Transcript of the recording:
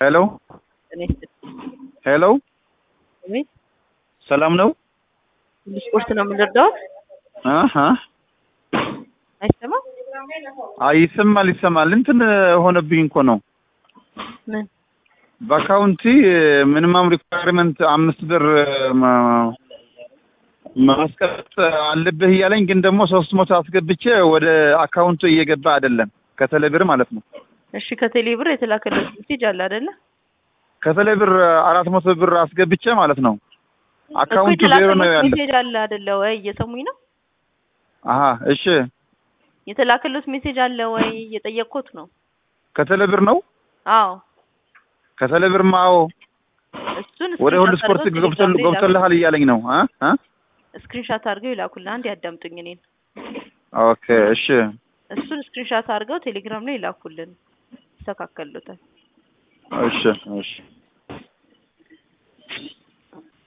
ሄሎ ሄሎ ሰላም ነው? ስፖርት ነው የምንረዳው? አይሰማም? ይሰማል። እንትን ሆነብኝ እኮ ነው። ምን በአካውንቲ ሚኒመም ሪኳየርመንት 5 ብር ማስቀመጥ አለብህ እያለኝ ግን ደግሞ 300 አስገብቼ ወደ አካውንቱ እየገባ አይደለም። ከቴሌብር ማለት ነው። እሺ ከቴሌብር የተላከለት ሜሴጅ አለ አይደለ? ከቴሌብር 400 ብር አስገብቼ ማለት ነው። አካውንቱ ዜሮ ነው ያለው። ሜሴጅ አለ አይደለ ወይ? እየሰሙኝ ነው? እሺ የተላከለት ሜሴጅ አለ ወይ? እየጠየቅኩት ነው። ከቴሌብር ነው? አዎ ከቴሌብር ማው እሱን ወደ ሁሉ ስፖርት ገብቶልሃል እያለኝ ነው። ስክሪንሻት አድርገው ይላኩልህ። አንድ ያዳምጡኝ እኔን። ኦኬ እሺ። እሱን ስክሪንሻት አድርገው ቴሌግራም ላይ ይላኩልን። ይስተካከሉታል። እሺ እሺ